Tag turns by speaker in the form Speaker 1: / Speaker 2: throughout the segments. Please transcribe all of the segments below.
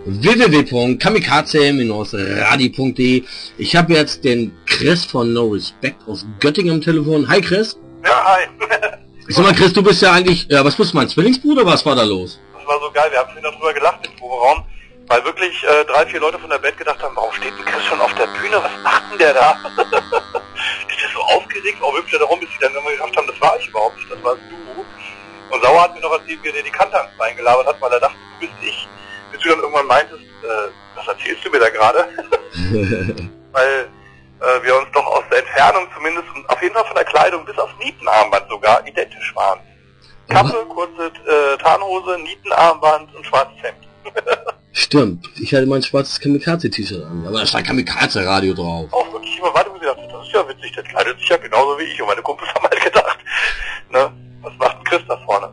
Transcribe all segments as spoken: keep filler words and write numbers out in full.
Speaker 1: w w w punkt kamikaze radio punkt de. Ich habe jetzt den Chris von No Respect aus Göttingen am Telefon. Hi Chris.
Speaker 2: Ja, hi.
Speaker 1: Sag mal Chris, du bist ja eigentlich, ja, was bist du, mein Zwillingsbruder, was war da los?
Speaker 2: Das war so geil, wir haben vorhin darüber gelacht im Proberaum, weil wirklich äh, drei, vier Leute von der Band gedacht haben, warum steht denn Chris schon auf der Bühne, was macht denn der da? Ist der so aufgeregt, warum hüpft der da rum, bis sie dann immer gedacht haben, das war ich überhaupt nicht, das warst du. Und Sauer hat mir noch erzählt, wie er dir die Kante ans Bein gelabert hat, weil er dachte, du bist ich. Bis du dann irgendwann meintest, äh, was erzählst du mir da gerade? Weil äh, wir uns doch aus der Entfernung zumindest und auf jeden Fall von der Kleidung bis aufs Nietenarmband sogar identisch waren. Kappe, kurze äh, Tarnhose, Nietenarmband und schwarzes Hemd.
Speaker 1: Stimmt, ich hatte mein schwarzes Kamikaze-T-Shirt an, aber da stand Kamikaze-Radio drauf.
Speaker 2: Auch wirklich immer weiter, wo ich dachte, das ist ja witzig, der kleidet sich ja genauso wie ich und meine Kumpels haben halt gedacht, ne, was macht ein Chris da vorne?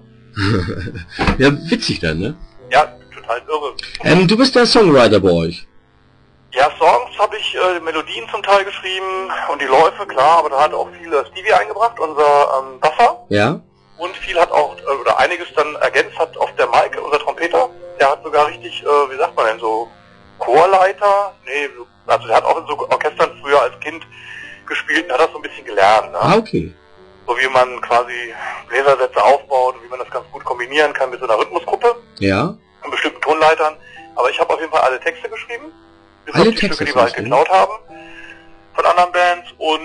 Speaker 1: Ja, witzig dann, ne?
Speaker 2: Ja, total irre.
Speaker 1: Ähm, du bist der Songwriter bei euch.
Speaker 2: Ja, Songs habe ich, äh, Melodien zum Teil geschrieben und die Läufe, klar, aber da hat auch viel äh, Stevie eingebracht, unser ähm, Basser.
Speaker 1: Ja.
Speaker 2: Und viel hat auch, äh, oder einiges dann ergänzt hat auf der Mike, unser Trompeter. Der hat sogar richtig, äh, wie sagt man denn, so Chorleiter, nee, also der hat auch in so Orchestern früher als Kind gespielt und hat das so ein bisschen gelernt, ne?
Speaker 1: Ah, okay.
Speaker 2: So wie man quasi Bläsersätze aufbaut und wie man das ganz gut kombinieren kann mit so einer Rhythmusgruppe.
Speaker 1: Ja.
Speaker 2: Und bestimmten Tonleitern. Aber ich habe auf jeden Fall alle Texte geschrieben. Bis
Speaker 1: Alle
Speaker 2: auf die
Speaker 1: Texte
Speaker 2: Stücke, die wir halt geklaut haben von anderen Bands. Und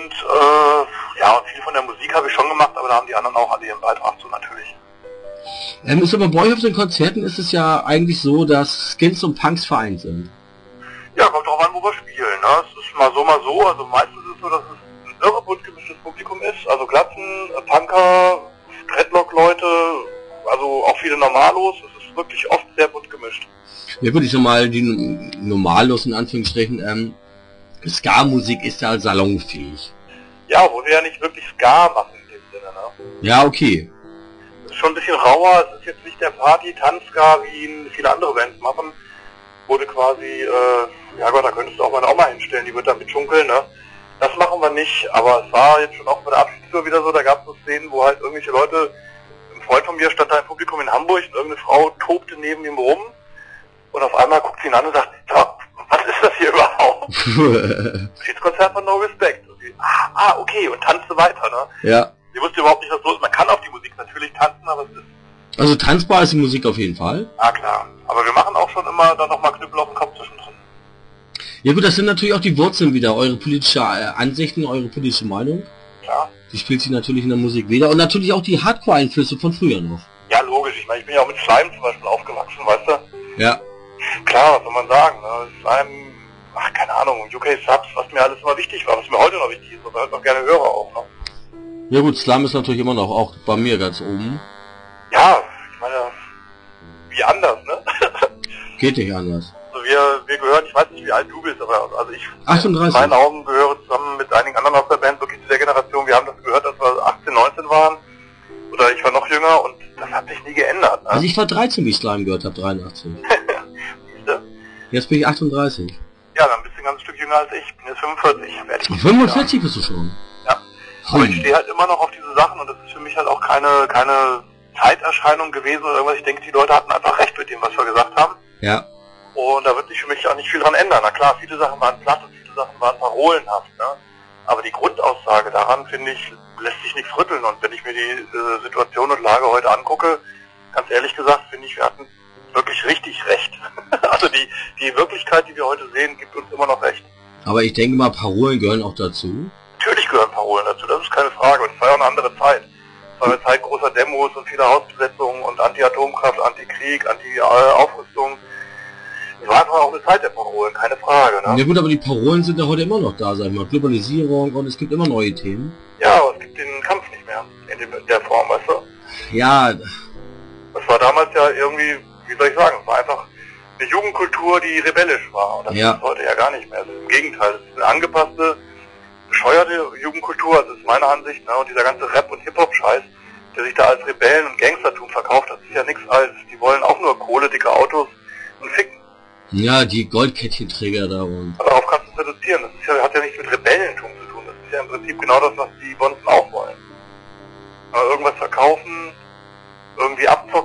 Speaker 2: äh, ja, und viel von der Musik habe ich schon gemacht, aber da haben die anderen auch alle ihren Beitrag zu natürlich.
Speaker 1: Ähm, ist aber bei euch auf den Konzerten ist es ja eigentlich so, dass Skins und Punks vereint sind.
Speaker 2: Ja, kommt drauf an, wo wir spielen, ne? Es ist mal so, mal so. Also meistens ist es so, dass es ein irre bunt gemischtes Publikum ist. Also Glatzen, Punker, Dreadlock-Leute, also auch viele Normalos. Es ist wirklich oft sehr bunt gemischt.
Speaker 1: Ja gut, ich sag mal, die Normalos in Anführungsstrichen, ähm, Ska-Musik ist ja salonfähig.
Speaker 2: Ja, wo wir ja nicht wirklich Ska machen in dem Sinne, ne?
Speaker 1: Ja, okay.
Speaker 2: Es ist schon ein bisschen rauer, es ist jetzt nicht der Party-Tanzska, wie ihn viele andere Bands machen. Wurde quasi, äh, ja Gott, da könntest du auch meine Oma hinstellen, die wird da mitschunkeln, ne? Das machen wir nicht, aber es war jetzt schon auch bei der Abschiedstour wieder so, da gab es so Szenen, wo halt irgendwelche Leute, ein Freund von mir stand da im Publikum in Hamburg und irgendeine Frau tobte neben ihm rum und auf einmal guckt sie ihn an und sagt, was ist das hier überhaupt? Schiedskonzert von No Respect. Und sie, ah, ah, okay, und tanzte weiter, ne?
Speaker 1: Ja.
Speaker 2: Sie wusste überhaupt nicht, was los ist. Man kann auf die Musik natürlich tanzen, aber es ist...
Speaker 1: Also tanzbar ist die Musik auf jeden Fall.
Speaker 2: Ah, klar. Aber wir machen auch schon immer dann nochmal Knüppel auf den Kopf zwischendrin.
Speaker 1: Ja gut, das sind natürlich auch die Wurzeln wieder, eure politische äh, Ansichten, eure politische Meinung.
Speaker 2: Klar.
Speaker 1: Die spielt sich natürlich in der Musik wieder. Und natürlich auch die Hardcore-Einflüsse von früher noch.
Speaker 2: Ja, logisch. Ich meine, ich bin ja auch mit Slime zum Beispiel aufgewachsen, weißt du?
Speaker 1: Ja.
Speaker 2: Klar, was soll man sagen, ne? Slime, ach, keine Ahnung, U K Subs, was mir alles immer wichtig war, was mir heute noch wichtig ist, was ich halt noch gerne höre auch, ne?
Speaker 1: Ja gut, Slime ist natürlich immer noch auch bei mir ganz oben.
Speaker 2: Ja, ich meine, wie anders, ne?
Speaker 1: Geht nicht anders.
Speaker 2: Also wir, wir gehören, ich weiß nicht, wie alt du bist, aber also ich,
Speaker 1: achtunddreißig.
Speaker 2: in meinen Augen gehöre zusammen mit einigen anderen aus der Band wirklich zu der Generation, wir haben das gehört, als wir achtzehn, neunzehn waren, oder ich war noch jünger und das hat sich nie geändert, ne?
Speaker 1: Also ich war dreizehn, wie ich Slime gehört habe, dreiundachtzig. Jetzt bin ich achtunddreißig.
Speaker 2: Ja, dann bist du ein ganzes Stück jünger als ich. Ich bin jetzt fünfundvierzig. Werde ich
Speaker 1: fünfundvierzig bist du schon?
Speaker 2: Ja. Aber ich stehe halt immer noch auf diese Sachen und das ist für mich halt auch keine, keine Zeiterscheinung gewesen oder irgendwas. Ich denke, die Leute hatten einfach recht mit dem, was wir gesagt haben.
Speaker 1: Ja.
Speaker 2: Und da wird sich für mich auch nicht viel dran ändern. Na klar, viele Sachen waren platt und viele Sachen waren parolenhaft, ne? Aber die Grundaussage daran, finde ich, lässt sich nichts rütteln. Und wenn ich mir die äh, Situation und Lage heute angucke, ganz ehrlich gesagt, finde ich, wir hatten wirklich richtig recht. Also die, die Wirklichkeit, die wir heute sehen, gibt uns immer noch recht.
Speaker 1: Aber ich denke mal, Parolen gehören auch dazu.
Speaker 2: Natürlich gehören Parolen dazu, das ist keine Frage. Und es war ja auch eine andere Zeit. Es war eine Zeit großer Demos und vieler Hausbesetzungen und Anti-Atomkraft, Anti-Krieg, Anti-Aufrüstung. Es war einfach auch eine Zeit der Parolen, keine Frage, ne?
Speaker 1: Ja gut, aber die Parolen sind ja heute immer noch da, sag ich mal. Globalisierung und es gibt immer neue Themen.
Speaker 2: Ja, aber es gibt den Kampf nicht mehr in, dem, in der Form, weißt du?
Speaker 1: Ja.
Speaker 2: Es war damals ja irgendwie, wie soll ich sagen, es war einfach eine Jugendkultur, die rebellisch war. Und das
Speaker 1: ja.
Speaker 2: ist heute ja gar nicht mehr. Das ist im Gegenteil. Das ist eine angepasste, bescheuerte Jugendkultur, das ist meine Ansicht, ne? Und dieser ganze Rap- und Hip-Hop-Scheiß, der sich da als Rebellen und Gangstertum verkauft, das ist ja nichts als. Die wollen auch nur Kohle, dicke Autos und ficken.
Speaker 1: Ja, die Goldkettchenträger da und...
Speaker 2: Darauf kannst du es reduzieren. Das ist ja, hat ja nichts mit Rebellentum zu tun. Das ist ja im Prinzip genau das, was die Bonzen auch wollen. Aber irgendwas verkaufen, irgendwie abzocken,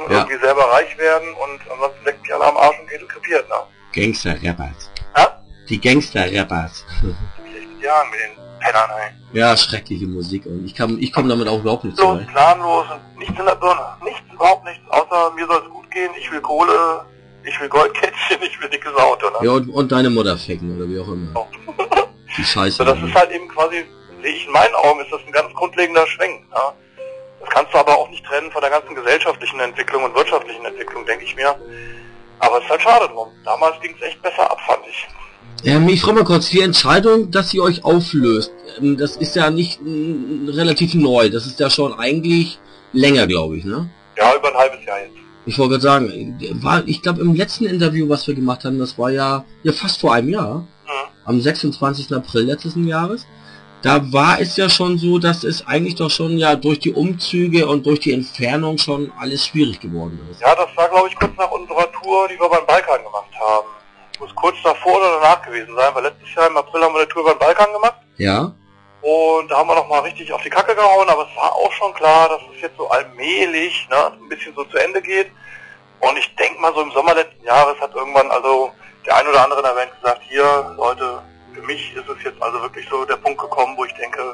Speaker 1: Ja.
Speaker 2: irgendwie selber reich werden und ansonsten leckt sich alle am Arsch und geht und krepiert, ne?
Speaker 1: Gangster-Rappers.
Speaker 2: Ja?
Speaker 1: Die Gangster-Rappers.
Speaker 2: Jahren mit den Pennern, ey.
Speaker 1: Ja, schreckliche Musik. Und ich kann, ich komme damit auch überhaupt nicht
Speaker 2: Los,
Speaker 1: zurecht.
Speaker 2: planlos und nichts in der Birne. Nichts, überhaupt nichts, außer mir soll es gut gehen, ich will Kohle, ich will Goldkettchen, ich will dickes Auto, ne?
Speaker 1: Ja, und, und deine Mutter ficken, oder wie auch immer.
Speaker 2: Oh.
Speaker 1: Die Scheiße.
Speaker 2: So, das ist halt eben quasi, sehe ich in meinen Augen, ist das ein ganz grundlegender Schwenk, ne? Das kannst du aber auch nicht trennen von der ganzen gesellschaftlichen Entwicklung und wirtschaftlichen Entwicklung, denke ich mir. Aber es ist halt schade drum. Damals ging es echt besser ab, fand ich.
Speaker 1: Ähm, ich frage mal kurz, die Entscheidung, dass sie euch auflöst, ähm, das ist ja nicht äh, relativ neu. Das ist ja schon eigentlich länger, glaube ich, ne?
Speaker 2: Ja, über ein halbes Jahr jetzt.
Speaker 1: Ich wollte gerade sagen, war, ich glaube im letzten Interview, was wir gemacht haben, das war ja, ja fast vor einem Jahr,
Speaker 2: Mhm.
Speaker 1: am sechsundzwanzigsten April letzten Jahres. Da war es ja schon so, dass es eigentlich doch schon ja durch die Umzüge und durch die Entfernung schon alles schwierig geworden ist.
Speaker 2: Ja, das war, glaube ich, kurz nach unserer Tour, die wir beim Balkan gemacht haben. Muss kurz davor oder danach gewesen sein, weil letztes Jahr im April haben wir eine Tour beim Balkan gemacht.
Speaker 1: Ja?
Speaker 2: Und da haben wir nochmal richtig auf die Kacke gehauen, aber es war auch schon klar, dass es jetzt so allmählich, ne, ein bisschen so zu Ende geht. Und ich denke mal, so im Sommer letzten Jahres hat irgendwann also der ein oder andere in der Band gesagt, hier, Leute, für mich ist es jetzt also wirklich so der Punkt gekommen, wo ich denke,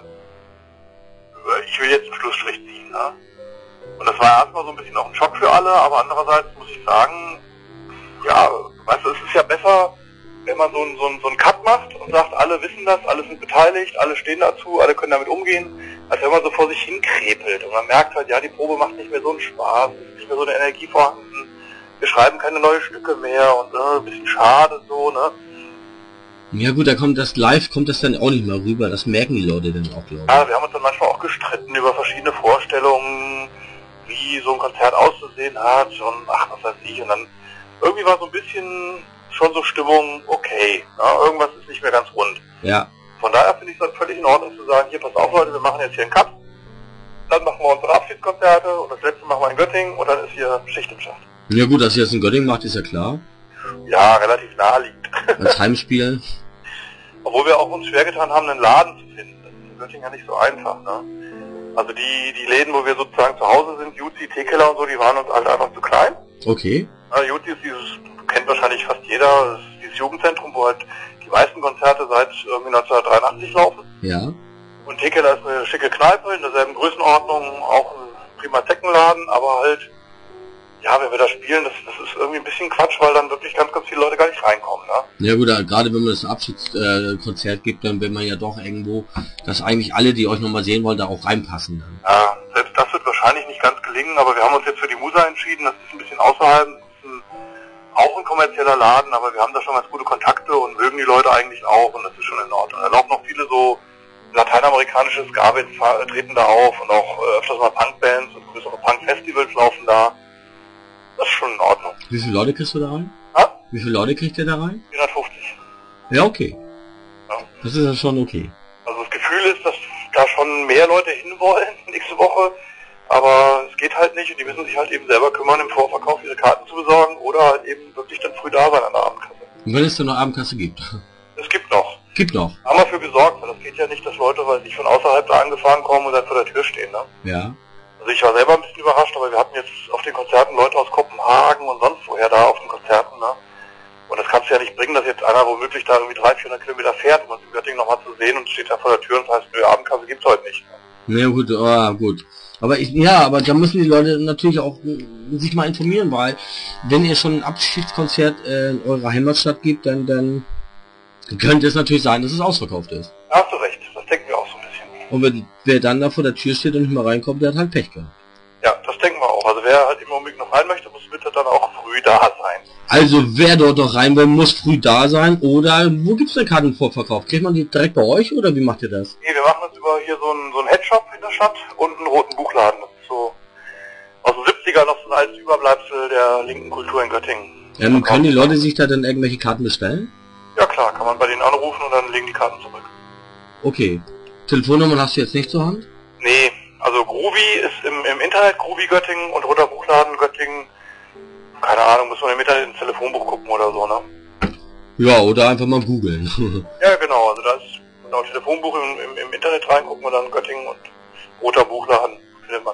Speaker 2: ich will jetzt einen Schlussstrich ziehen, ne? Und das war erstmal so ein bisschen auch ein Schock für alle, aber andererseits muss ich sagen, ja, weißt du, es ist ja besser, wenn man so einen so einen, so einen Cut macht und sagt, alle wissen das, alle sind beteiligt, alle stehen dazu, alle können damit umgehen, als wenn man so vor sich hinkrepelt und man merkt halt, ja, die Probe macht nicht mehr so einen Spaß, es ist nicht mehr so eine Energie vorhanden, wir schreiben keine neuen Stücke mehr und äh, ein bisschen schade so, ne?
Speaker 1: Ja gut, da kommt das live, kommt das dann auch nicht mehr rüber, das merken die Leute dann auch, glaube ich.
Speaker 2: Ja, wir haben uns dann manchmal auch gestritten über verschiedene Vorstellungen, wie so ein Konzert auszusehen hat und ach, was weiß ich, und dann irgendwie war so ein bisschen schon so Stimmung, okay, na, irgendwas ist nicht mehr ganz rund.
Speaker 1: Ja.
Speaker 2: Von daher finde ich es dann völlig in Ordnung zu sagen, hier, pass auf Leute, wir machen jetzt hier einen Cut, dann machen wir unsere Abschiedskonzerte und das letzte machen wir in Göttingen und dann ist hier Schicht im Schacht.
Speaker 1: Ja gut, dass ihr jetzt in Göttingen macht, ist ja klar.
Speaker 2: Ja, relativ naheliegend.
Speaker 1: Als Heimspiel.
Speaker 2: Obwohl wir auch uns schwer getan haben, einen Laden zu finden. Das ist in Göttingen ja nicht so einfach, ne? Also die, die Läden, wo wir sozusagen zu Hause sind, Jutzi, Tekeller und so, die waren uns halt einfach zu klein.
Speaker 1: Okay.
Speaker 2: Ja, Jutzi ist dieses, kennt wahrscheinlich fast jeder, das ist dieses Jugendzentrum, wo halt die meisten Konzerte seit irgendwie neunzehnhundertdreiundachtzig laufen.
Speaker 1: Ja.
Speaker 2: Und Tekeller ist eine schicke Kneipe, in derselben Größenordnung, auch ein prima Zeckenladen, aber halt, ja, wenn wir da spielen, das, das ist irgendwie ein bisschen Quatsch, weil dann wirklich ganz, ganz viele Leute gar nicht reinkommen, ne?
Speaker 1: Ja gut, gerade wenn man das Abschiedskonzert äh, gibt, dann will man ja doch irgendwo, dass eigentlich alle, die euch nochmal sehen wollen, da auch reinpassen dann.
Speaker 2: Ja, selbst das wird wahrscheinlich nicht ganz gelingen, aber wir haben uns jetzt für die Musa entschieden, das ist ein bisschen außerhalb, das ist ein, auch ein kommerzieller Laden, aber wir haben da schon ganz gute Kontakte und mögen die Leute eigentlich auch und das ist schon in Ordnung. Da laufen noch viele so lateinamerikanische Ska-Bands treten da auf und auch äh, öfters mal Punkbands und größere Punk-Festivals laufen da. Das ist schon in Ordnung.
Speaker 1: Wie viele Leute kriegst du da rein?
Speaker 2: Ja?
Speaker 1: Wie viele Leute kriegt ihr da rein?
Speaker 2: vierhundertfünfzig.
Speaker 1: Ja, okay.
Speaker 2: Ja.
Speaker 1: Das ist ja schon okay.
Speaker 2: Also das Gefühl ist, dass da schon mehr Leute hinwollen nächste Woche, aber es geht halt nicht und die müssen sich halt eben selber kümmern, im Vorverkauf ihre Karten zu besorgen oder halt eben wirklich dann früh da sein an der Abendkasse.
Speaker 1: Und wenn es dann noch Abendkasse gibt?
Speaker 2: Es gibt noch.
Speaker 1: Gibt noch.
Speaker 2: Haben wir für gesorgt, weil das geht ja nicht, dass Leute, weil nicht von außerhalb da angefahren kommen und dann vor der Tür stehen, ne?
Speaker 1: Ja.
Speaker 2: Also ich war selber ein bisschen überrascht, aber wir hatten jetzt auf den Konzerten Leute aus Kopenhagen und sonst woher da auf den Konzerten, ne? Und das kannst du ja nicht bringen, dass jetzt einer womöglich da irgendwie dreihundert, vierhundert Kilometer fährt, um uns in Göttingen nochmal zu sehen und steht da vor der Tür und heißt, nö, Abendkasse gibt's heute nicht.
Speaker 1: Ja gut, ah, gut. Aber ich, ja, aber da müssen die Leute natürlich auch äh, sich mal informieren, weil wenn ihr schon ein Abschiedskonzert äh, in eurer Heimatstadt gibt, dann, dann könnte es natürlich sein, dass es ausverkauft ist.
Speaker 2: Da hast du recht, das denken wir auch so ein bisschen.
Speaker 1: Und wenn, wer dann da vor der Tür steht und nicht mal reinkommt, der hat halt Pech gehabt.
Speaker 2: Ja, das denken wir auch. Also wer halt im Augenblick noch rein möchte, muss bitte dann auch früh da sein.
Speaker 1: Also wer dort noch rein will, muss früh da sein, oder wo gibt's denn Karten Vorverkauf? Kriegt man die direkt bei euch oder wie macht ihr das?
Speaker 2: Nee, wir machen das über hier so einen, so einen Headshop in der Stadt und einen roten Buchladen. Das ist so aus den siebzigern noch so ein altes Überbleibsel der linken Kultur in Göttingen.
Speaker 1: Ähm, können die Leute sich da dann irgendwelche Karten bestellen?
Speaker 2: Ja klar, kann man bei denen anrufen und dann legen die Karten zurück.
Speaker 1: Okay. Telefonnummern hast du jetzt nicht zur Hand?
Speaker 2: Nee, also Groovy ist im, im Internet Groovy Göttingen und Roter Buchladen Göttingen. Keine Ahnung, muss man im Internet ins Telefonbuch gucken oder so, ne?
Speaker 1: Ja, oder einfach mal googeln.
Speaker 2: Ja, genau, also da ist genau Telefonbuch im, im, im Internet reingucken und dann Göttingen und Roter Buchladen findet man schon.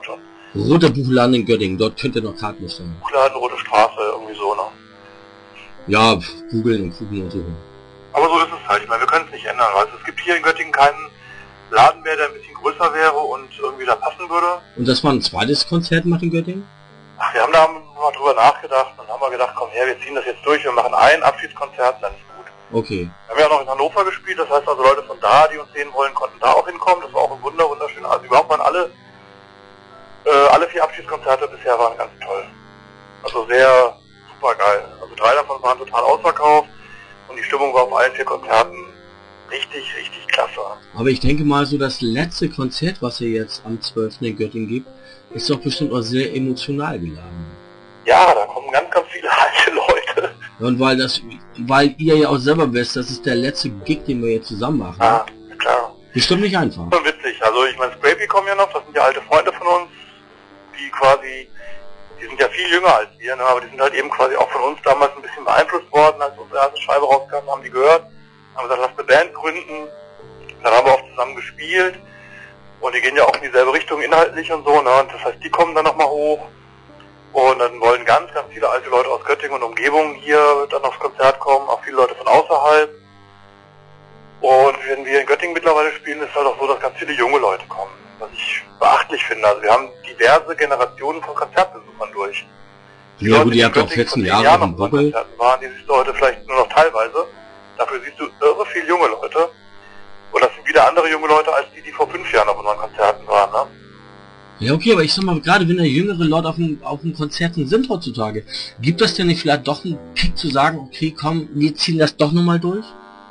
Speaker 1: Roter Buchladen in Göttingen, dort könnt ihr noch Karten bestellen.
Speaker 2: Buchladen, Rote Straße, irgendwie so, ne?
Speaker 1: Ja, googeln und gucken und suchen.
Speaker 2: Aber so ist es halt. Ich meine, wir können es nicht ändern. Also es gibt hier in Göttingen keinen Laden mehr, der ein bisschen größer wäre und irgendwie da passen würde.
Speaker 1: Und das war ein zweites Konzert macht in Göttingen?
Speaker 2: Ach, wir haben da mal drüber nachgedacht und haben wir gedacht, komm her, wir ziehen das jetzt durch, wir machen ein Abschiedskonzert, dann ist gut.
Speaker 1: Okay.
Speaker 2: Wir haben ja auch noch in Hannover gespielt, das heißt also Leute von da, die uns sehen wollen, konnten da auch hinkommen. Das war auch ein wunder, wunderschön. Also überhaupt waren alle, äh, alle vier Abschiedskonzerte bisher waren ganz toll. Also sehr super geil. Also drei davon waren total ausverkauft und die Stimmung war auf allen vier Konzerten richtig, richtig klasse.
Speaker 1: Aber ich denke mal, so das letzte Konzert, was ihr jetzt am zwölften in Göttingen gibt, ist doch bestimmt auch sehr emotional geladen.
Speaker 2: Ja, da kommen ganz, ganz viele alte Leute.
Speaker 1: Und weil das, weil ihr ja auch selber wisst, das ist der letzte Gig, den wir jetzt zusammen machen.
Speaker 2: Ja, klar.
Speaker 1: Bestimmt nicht einfach.
Speaker 2: Schon witzig. Also ich meine, Scrapey kommen ja noch, das sind ja alte Freunde von uns, die quasi, die sind ja viel jünger als wir, ne, aber die sind halt eben quasi auch von uns damals ein bisschen beeinflusst worden, als unsere erste Scheibe rauskam, haben die gehört, haben gesagt, lass eine Band gründen, dann haben wir auch zusammen gespielt und die gehen ja auch in dieselbe Richtung inhaltlich und so, ne, und das heißt, die kommen dann nochmal hoch und dann wollen ganz, ganz viele alte Leute aus Göttingen und Umgebung hier dann aufs Konzert kommen, auch viele Leute von außerhalb. Und wenn wir in Göttingen mittlerweile spielen, ist halt auch so, dass ganz viele junge Leute kommen, was ich beachtlich finde. Also wir haben diverse Generationen von Konzertbesuchern durch. Die
Speaker 1: Ja
Speaker 2: Leute,
Speaker 1: gut,
Speaker 2: die
Speaker 1: ihr
Speaker 2: in
Speaker 1: habt auch
Speaker 2: Göttingen
Speaker 1: vierzehn
Speaker 2: vor
Speaker 1: Jahre
Speaker 2: zehn Jahren
Speaker 1: auf dem
Speaker 2: noch bei
Speaker 1: Buckel.
Speaker 2: Konzerten waren, die siehst du heute vielleicht nur noch teilweise. Dafür siehst du irre viel junge Leute. Und das sind wieder andere junge Leute, als die, die vor fünf Jahren auf unseren Konzerten waren, ne?
Speaker 1: Ja okay, aber ich sag mal, gerade wenn da jüngere Leute auf den, auf den Konzerten sind heutzutage, gibt das denn nicht vielleicht doch einen Kick zu sagen, okay komm, wir ziehen das doch nochmal durch?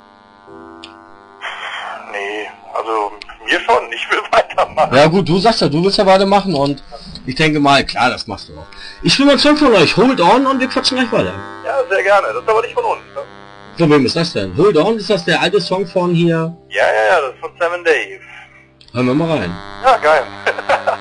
Speaker 2: Nee, also mir schon, ich will weitermachen.
Speaker 1: Ja gut, du sagst ja, du willst ja weitermachen und ich denke mal, klar, das machst du auch. Ich will mal Song von euch, Hold On und wir quatschen gleich weiter.
Speaker 2: Ja, sehr gerne, das ist aber nicht von uns, ne?
Speaker 1: Von wem ist das denn? Hold On, ist das der alte Song von hier?
Speaker 2: Ja, ja, ja, das ist von Sam and Dave.
Speaker 1: Hören wir mal rein.
Speaker 2: Ja, geil.